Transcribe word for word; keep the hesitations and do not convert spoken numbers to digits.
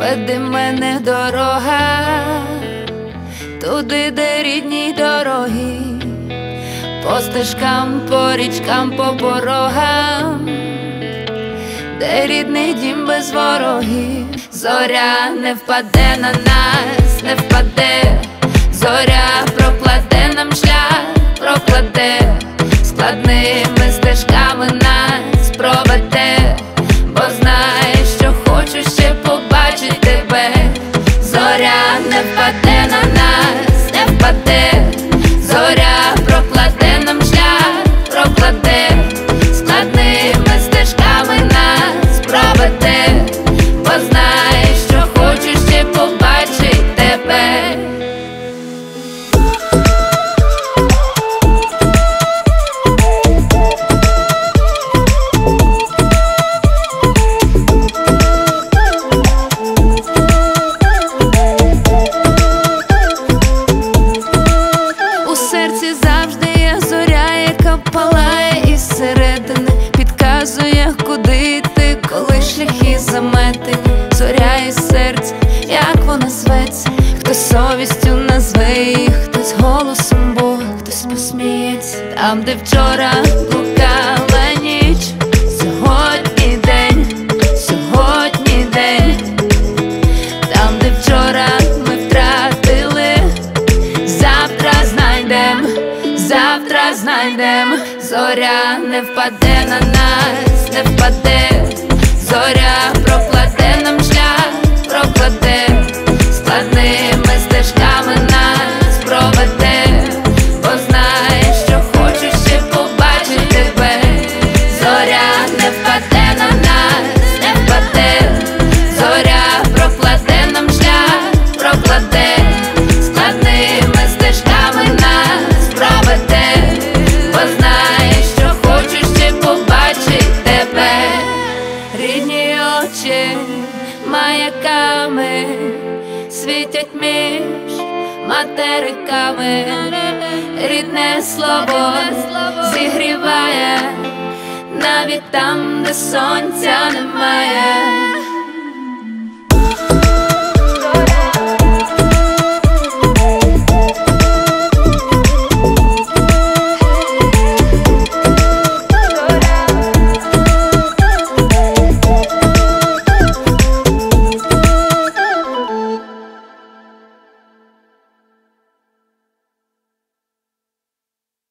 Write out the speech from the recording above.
веди мене дорога, туди, де рідні дороги, по стежкам, по річкам, по порогам, де рідний дім без ворогів. Зоря не впаде на нас, не впаде, зоря прокладе нам шлях, прокладе, складними стежками нас проведе, бо знає, що хочу ще побачити тебе. Зоря не впаде на нас, не впаде, зоря прокладе нам шлях, прокладе, складними стежками нас проведе, бо знає, що хочу ще побачити тебе. Завжди є зоря, яка палає із середини, підказує, куди йти, коли шляхи заметені. Зоря із серця, як вона зветься, хтось совістю назве її, хтось голосом Бога, хтось посміється. Там, де вчора блукала ніч, сьогодні день, сьогодні день. Там, де вчора ми втратили, завтра знайдем, завтра знайдем. Зоря не впаде на нас, не впаде, зоря прокладе нам шлях, прокладе, складними стежками нас проведе, бо знає, що хочу ще побачити тебе. Зоря не впаде на нас, не впаде, зоря прокладе нам шлях, прокладе, складними стежками нас проведе, бо знає, що хочу ще побачити тебе. Рідні очі маяками світять між материками, рідне слово зігріває навіть там, де сонця немає.